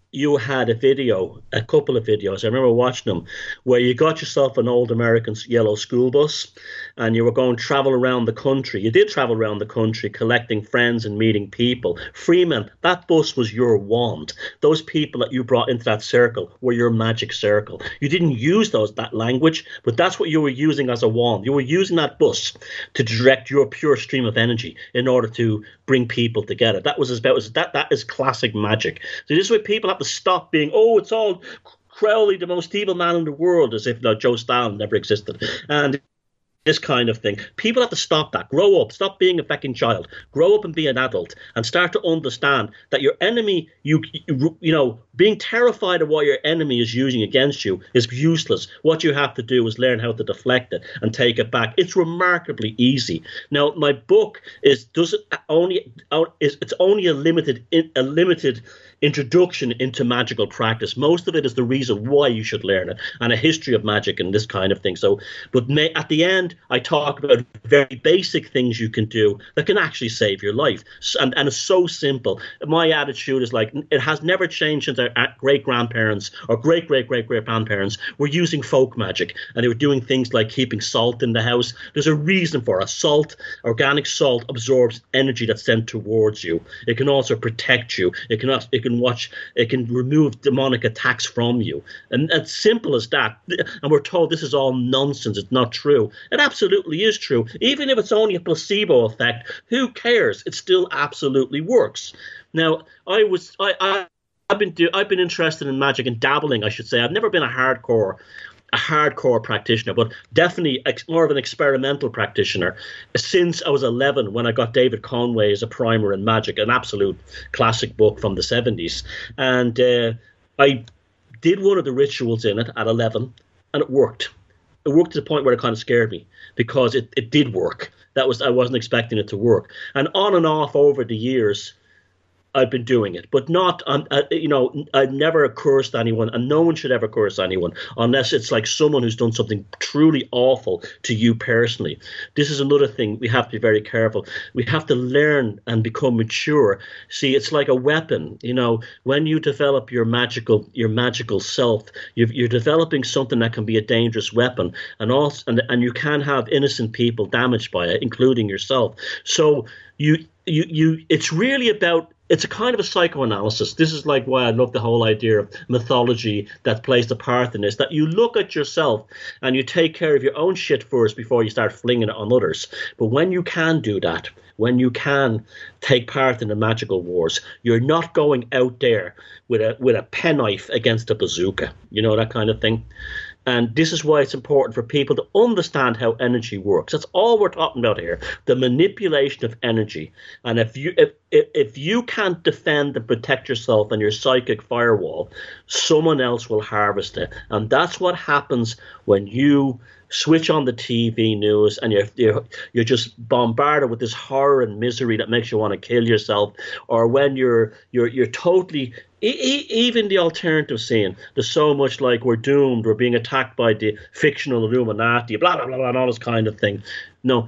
C: you had a video, a couple of videos. I remember watching them where you got yourself an old American yellow school bus and you were going to travel around the country. You did travel around the country collecting friends and meeting people. Freeman, that bus was your wand. Those people that you brought into that circle were your magic circle. You didn't use those that language, but that's what you were using as a wand. You were using that bus to direct your pure stream of energy in order to bring people together. That was about that. That is classic magic. So this is where people have to stop being, oh, it's all Crowley, the most evil man in the world, as if you know, Joe Stalin never existed. And this kind of thing. People have to stop that. Grow up. Stop being a fucking child. Grow up and be an adult and start to understand that your enemy, you, you you know, being terrified of what your enemy is using against you is useless. What you have to do is learn how to deflect it and take it back. It's remarkably easy. Now, my book is does it only is it's only a limited a limited introduction into magical practice. Most of it is the reason why you should learn it and a history of magic and this kind of thing. So, but may, at the end, I talk about very basic things you can do that can actually save your life. And, and it's so simple. My attitude is like, it has never changed since our great grandparents or great great great great grandparents were using folk magic and they were doing things like keeping salt in the house. There's a reason for it. Salt, organic salt, absorbs energy that's sent towards you. It can also protect you. It can, it can watch, it can remove demonic attacks from you. And as simple as that. And we're told this is all nonsense. It's not true. It absolutely is true. Even if it's only a placebo effect, who cares? It still absolutely works. Now, I was, I, I I've been, do, I've been interested in magic and dabbling, I should say. I've never been a hardcore a hardcore practitioner, but definitely ex- more of an experimental practitioner since I was eleven when I got David Conway as a primer in magic, an absolute classic book from the seventies. And uh, I did one of the rituals in it at eleven, and it worked. It worked to the point where it kind of scared me because it, it did work. That was I wasn't expecting it to work. And on and off over the years, I've been doing it, but not, um, uh, you know, I've never cursed anyone, and no one should ever curse anyone unless it's like someone who's done something truly awful to you personally. This is another thing we have to be very careful. We have to learn and become mature. See, it's like a weapon. You know, when you develop your magical, your magical self, you're, you're developing something that can be a dangerous weapon, and also, and, and you can have innocent people damaged by it, including yourself. So you, you, you, it's really about. It's a kind of a psychoanalysis. This is like why I love the whole idea of mythology that plays a part in this, that you look at yourself and you take care of your own shit first before you start flinging it on others. But when you can do that, when you can take part in the magical wars, you're not going out there with a with a penknife against a bazooka, you know, that kind of thing. And this is why it's important for people to understand how energy works. That's all we're talking about here, the manipulation of energy. And if you if if, if you can't defend and protect yourself and your psychic firewall, someone else will harvest it. And that's what happens when you switch on the T V news and you're, you're you're just bombarded with this horror and misery that makes you want to kill yourself, or when you're you're you're totally e- even the alternative scene. There's so much like we're doomed, we're being attacked by the fictional Illuminati, blah blah blah, blah and all this kind of thing. No,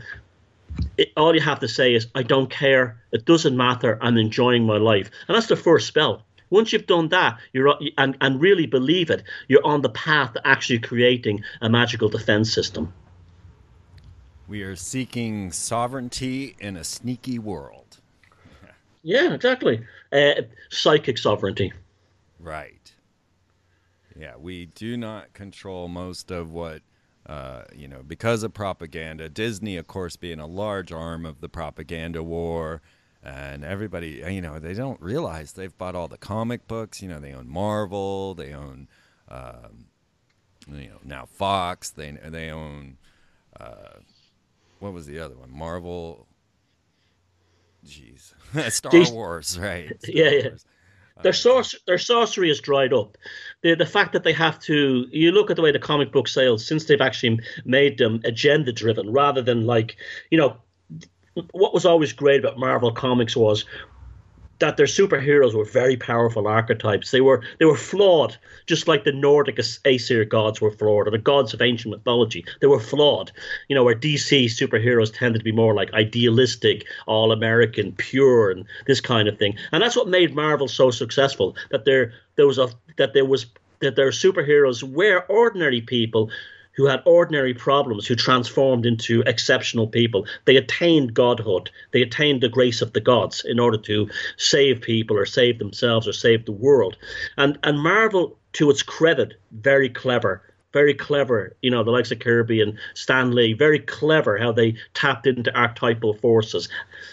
C: it, all you have to say is I don't care. It doesn't matter. I'm enjoying my life, and that's the first spell. Once you've done that, you're and, and really believe it, you're on the path to actually creating a magical defense system.
B: We are seeking sovereignty in a sneaky world.
C: Yeah, exactly. Uh, psychic sovereignty.
B: Right. Yeah, we do not control most of what, uh, you know, because of propaganda. Disney, of course, being a large arm of the propaganda war. And everybody, you know, they don't realize they've bought all the comic books. You know, they own Marvel. They own, um, you know, now Fox. They they own, uh, what was the other one? Marvel. Jeez, Star These, Wars, right? Star
C: yeah, yeah.
B: Wars.
C: Their sorcery, their sorcery is dried up. The the fact that they have to, you look at the way the comic book sales since they've actually made them agenda driven rather than like, you know. What was always great about Marvel Comics was that their superheroes were very powerful archetypes. They were they were flawed, just like the Nordic Aesir gods were flawed, or the gods of ancient mythology. They were flawed. You know, where D C superheroes tended to be more like idealistic, all-American, pure, and this kind of thing. And that's what made Marvel so successful. That there there was a that there was that their superheroes were ordinary people who had ordinary problems, who transformed into exceptional people. They attained godhood. They attained the grace of the gods in order to save people or save themselves or save the world. And and Marvel, to its credit, very clever. Very clever, you know, the likes of Kirby and Stan Lee, very clever how they tapped into archetypal forces,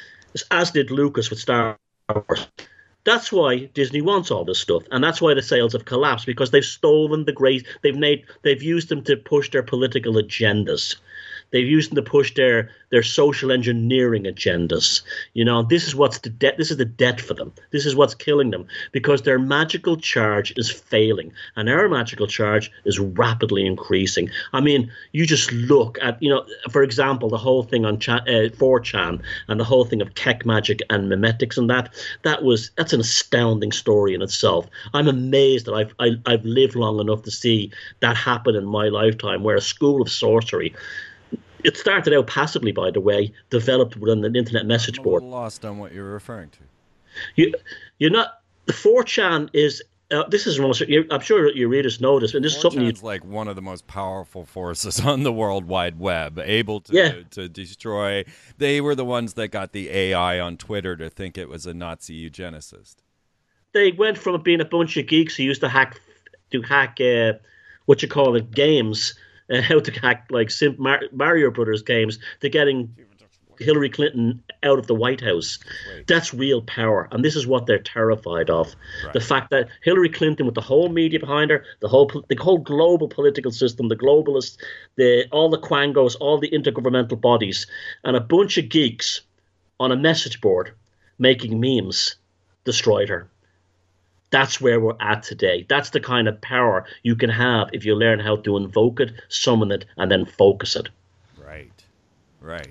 C: as did Lucas with Star Wars. That's why Disney wants all this stuff, and that's why the sales have collapsed, because they've stolen the great. They've made. They've used them to push their political agendas. They've used them to push their their social engineering agendas. You know, this is what's the debt. This is the debt for them. This is what's killing them, because their magical charge is failing, and our magical charge is rapidly increasing. I mean, you just look at, you know, for example, the whole thing on Cha- uh, four chan and the whole thing of tech magic and memetics and that. That was that's an astounding story in itself. I'm amazed that I've I, I've lived long enough to see that happen in my lifetime, where a school of sorcery. It started out passively, by the way, developed within an internet message board.
B: I'm a little lost on what you're referring to.
C: You, you're not. The four chan is. Uh, this is most. I'm sure your readers know this, and this is something.
B: It's like one of the most powerful forces on the World Wide Web, able to
C: yeah.
B: to destroy. They were the ones that got the A I on Twitter to think it was a Nazi eugenicist.
C: They went from being a bunch of geeks who used to hack, to hack, uh, what you call it, games. Uh, how to hack like Sim- Mar- Mario Brothers games, to getting Hillary Clinton out of the White House.
B: Wait.
C: That's real power, and this is what they're terrified of.
B: Right.
C: The fact that Hillary Clinton, with the whole media behind her, the whole the whole global political system, the globalists, the all the quangos, all the intergovernmental bodies, and a bunch of geeks on a message board making memes, destroyed her. That's where we're at today. That's the kind of power you can have if you learn how to invoke it, summon it, and then focus it.
B: Right, right.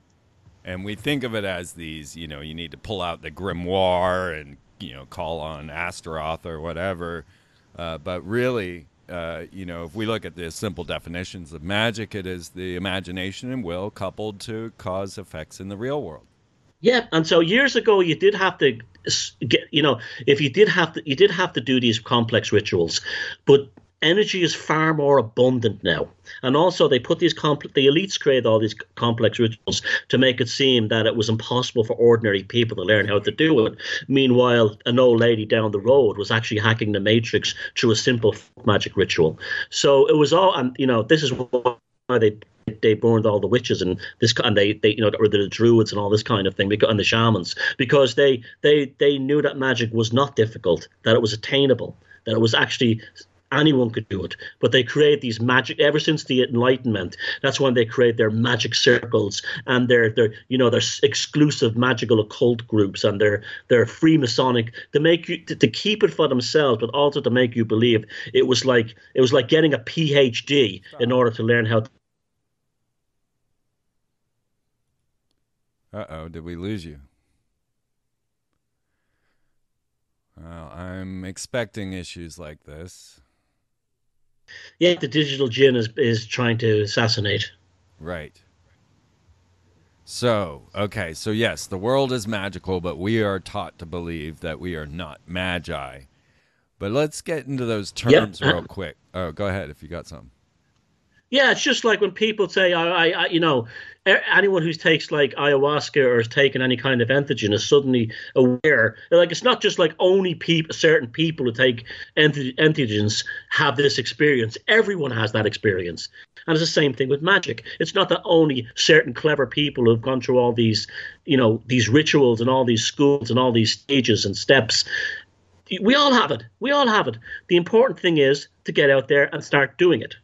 B: And we think of it as these, you know, you need to pull out the grimoire and, you know, call on Astaroth or whatever. Uh, but really, uh, you know, if we look at the simple definitions of magic, it is the imagination and will coupled to cause effects in the real world.
C: Yeah, and so years ago, you did have to get, you know, if you did have to, you did have to do these complex rituals, but energy is far more abundant now. And also, they put these complex, the elites created all these complex rituals to make it seem that it was impossible for ordinary people to learn how to do it. Meanwhile, an old lady down the road was actually hacking the Matrix through a simple magic ritual. So it was all, and you know, this is why they. They burned all the witches and this, and they, they you know got rid of the druids and all this kind of thing, and the shamans, because they they they knew that magic was not difficult, that it was attainable, that it was actually anyone could do it. But they create these magic ever since the Enlightenment. That's when they create their magic circles and their their you know their exclusive magical occult groups and their their Freemasonic, to make you to, to keep it for themselves, but also to make you believe it was like it was like getting a P H D in order to learn how to.
B: Uh-oh, did we lose you? Well, I'm expecting issues like this.
C: Yeah, the digital djinn is, is trying to assassinate.
B: Right. So, okay, so yes, the world is magical, but we are taught to believe that we are not magi. But let's get into those terms
C: yep.
B: real quick. Oh, go ahead if you got something.
C: Yeah, it's just like when people say, I, I, I, you know, anyone who takes like ayahuasca or has taken any kind of entheogen is suddenly aware. Like, it's not just like only people, certain people who take entheogens have this experience. Everyone has that experience. And it's the same thing with magic. It's not that only certain clever people who've gone through all these, you know, these rituals and all these schools and all these stages and steps. We all have it. We all have it. The important thing is to get out there and start doing it.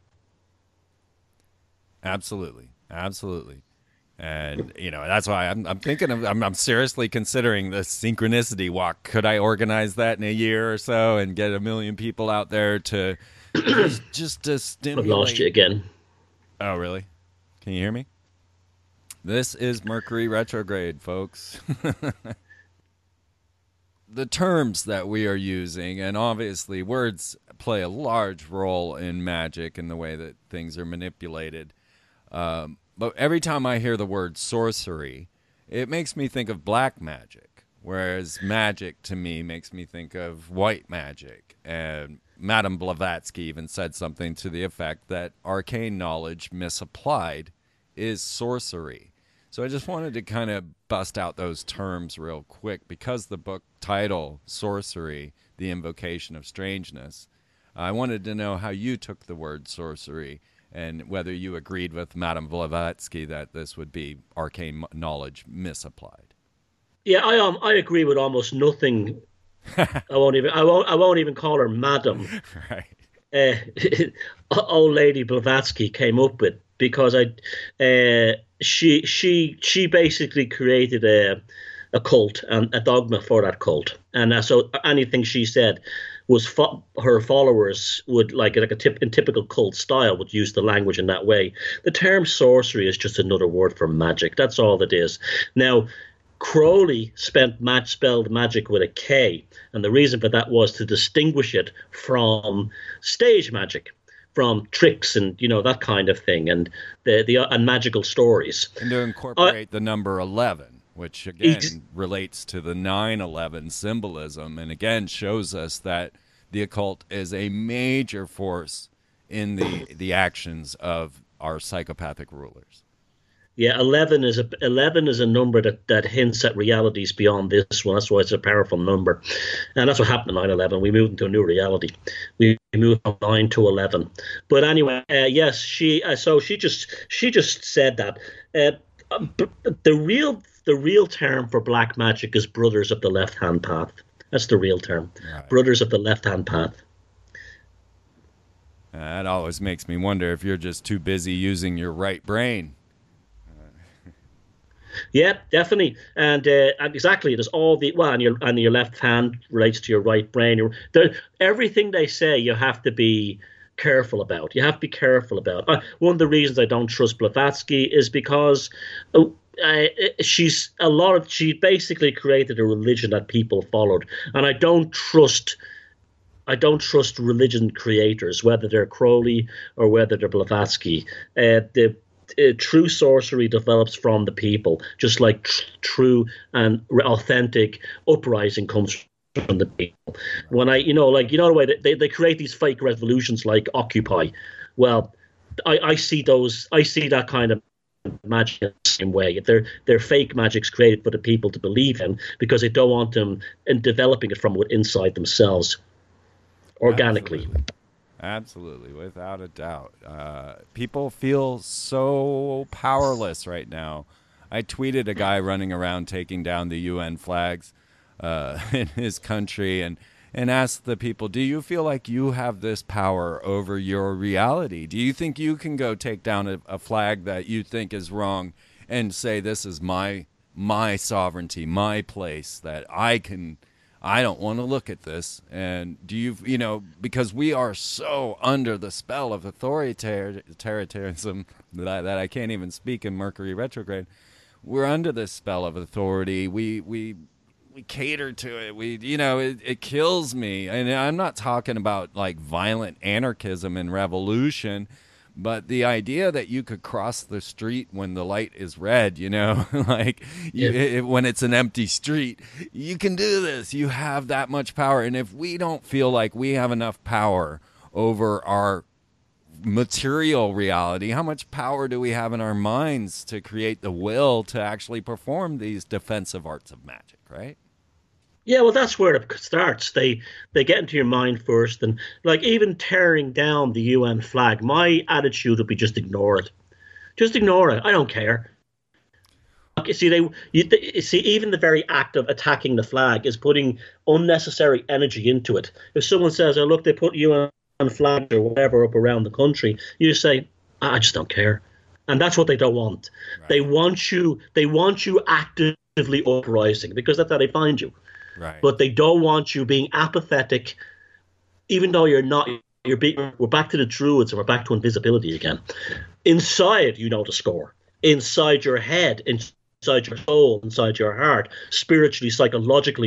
B: Absolutely, absolutely, and you know that's why I'm I'm thinking of I'm I'm seriously considering the synchronicity walk. Could I organize that in a year or so and get a million people out there to just, just to stimulate?
C: I've lost you again.
B: Oh, really? Can you hear me? This is Mercury retrograde, folks. the terms that we are using, and obviously words play a large role in magic and the way that things are manipulated. Um, but every time I hear the word sorcery, it makes me think of black magic, whereas magic to me makes me think of white magic. And Madame Blavatsky even said something to the effect that arcane knowledge misapplied is sorcery. So I just wanted to kind of bust out those terms real quick because the book title, Sorcery, The Invocation of Strangeness, I wanted to know how you took the word sorcery and whether you agreed with Madame Blavatsky that this would be arcane knowledge misapplied.
C: Yeah, I um, I agree with almost nothing. I won't even I won't I won't even call her Madam.
B: Right.
C: Uh, old lady Blavatsky came up with because I, uh, she she she basically created a a cult and a dogma for that cult, and uh, so anything she said was fo- her followers would like like a tip in typical cult style would use the language in that way. The term sorcery is just another word for magic. That's all it is. Now, Crowley spent mag- spelled magic with a K, and the reason for that was to distinguish it from stage magic, from tricks and you know that kind of thing, and the the uh, and magical stories.
B: And to incorporate uh, the number eleven, which again ex- relates to the nine eleven symbolism, and again shows us that the occult is a major force in the the actions of our psychopathic rulers.
C: Yeah, eleven is a eleven is a number that, that hints at realities beyond this one. That's why it's a powerful number, and that's what happened in nine eleven. We moved into a new reality. We moved from nine to eleven. But anyway, uh, yes, she. Uh, so she just she just said that uh, the real the real term for black magic is brothers of the left hand path. That's the real term, right. Brothers of the left hand path.
B: Uh, that always makes me wonder if you're just too busy using your right brain.
C: Yeah, definitely, and uh, exactly. There's all the well, and your and your left hand relates to your right brain. Your, everything they say, you have to be careful about. You have to be careful about. Uh, one of the reasons I don't trust Blavatsky is because uh, uh, she's a lot of. She basically created a religion that people followed, and I don't trust. I don't trust religion creators, whether they're Crowley or whether they're Blavatsky. Uh, the Uh, true sorcery develops from the people, just like tr- true and authentic uprising comes from the people. When I, you know, like, you know, the way they, they create these fake revolutions like Occupy. Well, I, I see those, I see that kind of magic in the same way. They're, they're fake magics created for the people to believe in because they don't want them in developing it from inside themselves organically.
B: Absolutely. Absolutely, without a doubt. Uh, people feel so powerless right now. I tweeted a guy running around taking down the U N flags uh, in his country and, and asked the people, do you feel like you have this power over your reality? Do you think you can go take down a, a flag that you think is wrong and say this is my my sovereignty, my place, that I can... I don't want to look at this. And do you, you know, because we are so under the spell of authoritarianism that, that I can't even speak in Mercury retrograde. We're under this spell of authority. We, we, we cater to it. We, you know, it, it kills me. And I'm not talking about like violent anarchism and revolution, but the idea that you could cross the street when the light is red, you know, like you, yeah. it, when it's an empty street, you can do this. You have that much power. And if we don't feel like we have enough power over our material reality, how much power do we have in our minds to create the will to actually perform these defensive arts of magic, right?
C: Yeah, well, that's where it starts. They they get into your mind first, and like even tearing down the U N flag, my attitude would be just ignore it, just ignore it. I don't care. You see, they you, you see even the very act of attacking the flag is putting unnecessary energy into it. If someone says, "Oh, look, they put U N flags or whatever up around the country," you just say, "I just don't care," and that's what they don't want. Right. They want you. They want you actively uprising because that's how they find you.
B: Right.
C: But they don't want you being apathetic, even though you're not. You're being, we're back to the Druids and we're back to invisibility again. Inside, you know the score. Inside your head, inside your soul, inside your heart, spiritually, psychologically,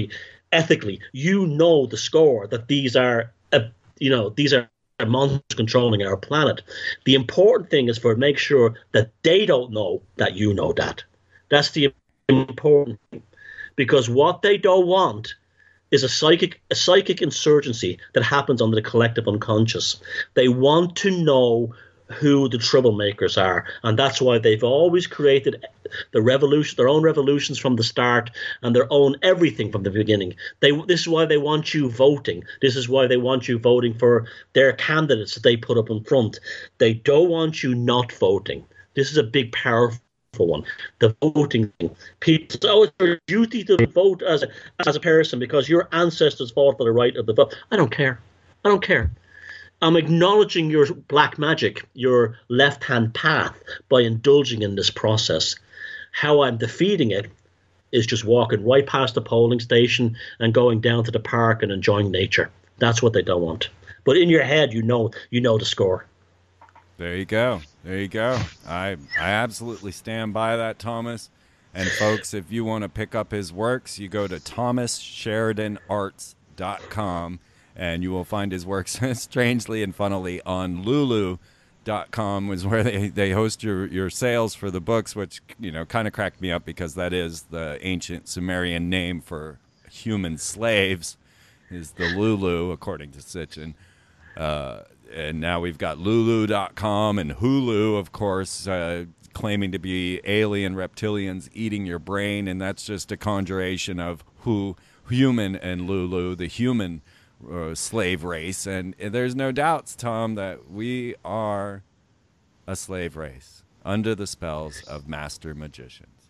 C: ethically. You know the score, that these are, uh, you know, these are monsters controlling our planet. The important thing is for make sure that they don't know that you know that. That's the important thing. Because what they don't want is a psychic a psychic insurgency that happens under the collective unconscious. They want to know who the troublemakers are, and that's why they've always created the revolution, their own revolutions from the start, and their own everything from the beginning. They this is why they want you voting. This is why they want you voting for their candidates that they put up in front. They don't want you not voting. This is a big, powerful one. The voting thing. People say, oh, it's your duty to vote as a, as a person because your ancestors fought for the right of the vote. I don't care. I don't care. I'm acknowledging your black magic, your left-hand path, by indulging in this process. How I'm defeating it is just walking right past the polling station and going down to the park and enjoying nature. That's what they don't want. But in your head, you know, you know the score.
B: There you go. There you go. I I absolutely stand by that, Thomas. And folks, if you want to pick up his works, you go to thomas sheridan arts dot com. And you will find his works, strangely and funnily, on lulu dot com, is where they, they host your, your sales for the books, which, you know, kind of cracked me up because that is the ancient Sumerian name for human slaves, is the Lulu, according to Sitchin. Uh, and now we've got lulu dot com and Hulu, of course, uh, claiming to be alien reptilians eating your brain. And that's just a conjuration of who human and Lulu, the human Uh, slave race. And there's no doubts, Tom, that we are a slave race under the spells of master magicians.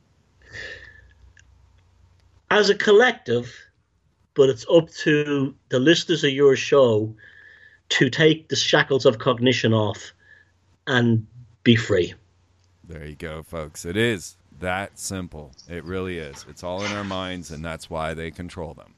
C: As a collective, but it's up to the listeners of your show to take the shackles of cognition off and be free.
B: There you go, folks. It is that simple. It really is. It's all in our minds, and that's why they control them.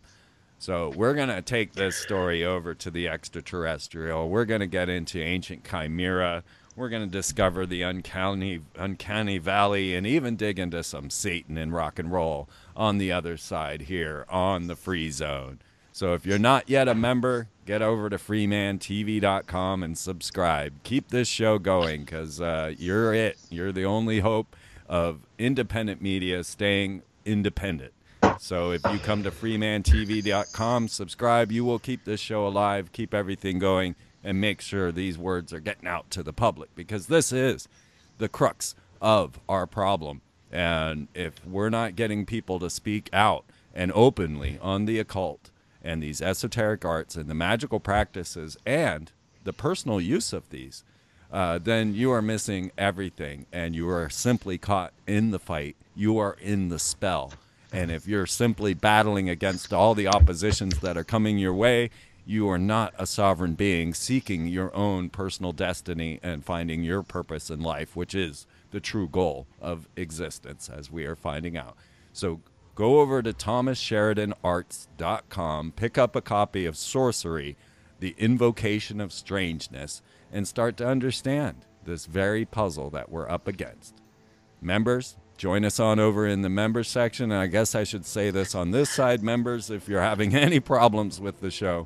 B: So we're going to take this story over to the extraterrestrial. We're going to get into ancient chimera. We're going to discover the uncanny, uncanny valley and even dig into some Satan and rock and roll on the other side here on the Free Zone. So if you're not yet a member, get over to freeman t v dot com and subscribe. Keep this show going because uh, you're it. You're the only hope of independent media staying independent. So if you come to freeman t v dot com, subscribe, you will keep this show alive, keep everything going, and make sure these words are getting out to the public, because this is the crux of our problem. And if we're not getting people to speak out and openly on the occult and these esoteric arts and the magical practices and the personal use of these, uh, then you are missing everything, and you are simply caught in the fight. You are in the spell. And if you're simply battling against all the oppositions that are coming your way, you are not a sovereign being seeking your own personal destiny and finding your purpose in life, which is the true goal of existence, as we are finding out. So go over to thomas sheridan arts dot com, pick up a copy of Sorcery, The Invocation of Strangeness, and start to understand this very puzzle that we're up against. Members, join us on over in the members section. And I guess I should say this on this side, members, if you're having any problems with the show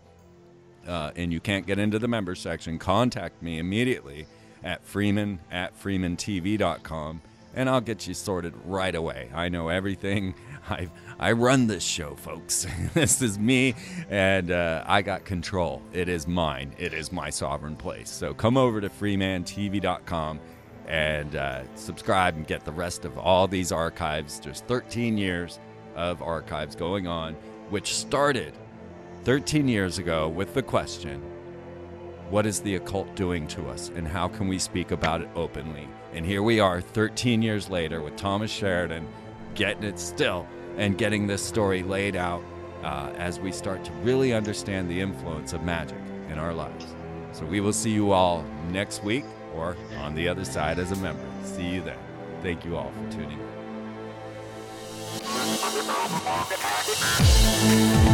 B: uh, and you can't get into the members section, contact me immediately at freeman at freeman t v dot com, and I'll get you sorted right away. I know everything. I I run this show, folks. This is me, and uh, I got control. It is mine. It is my sovereign place. So come over to freeman t v dot com and uh, subscribe and get the rest of all these archives. There's thirteen years of archives going on, which started thirteen years ago with the question, what is the occult doing to us, and how can we speak about it openly? And here we are thirteen years later with Thomas Sheridan getting it still and getting this story laid out uh, as we start to really understand the influence of magic in our lives. So we will see you all next week, or on the other side as a member. See you then. Thank you all for tuning in.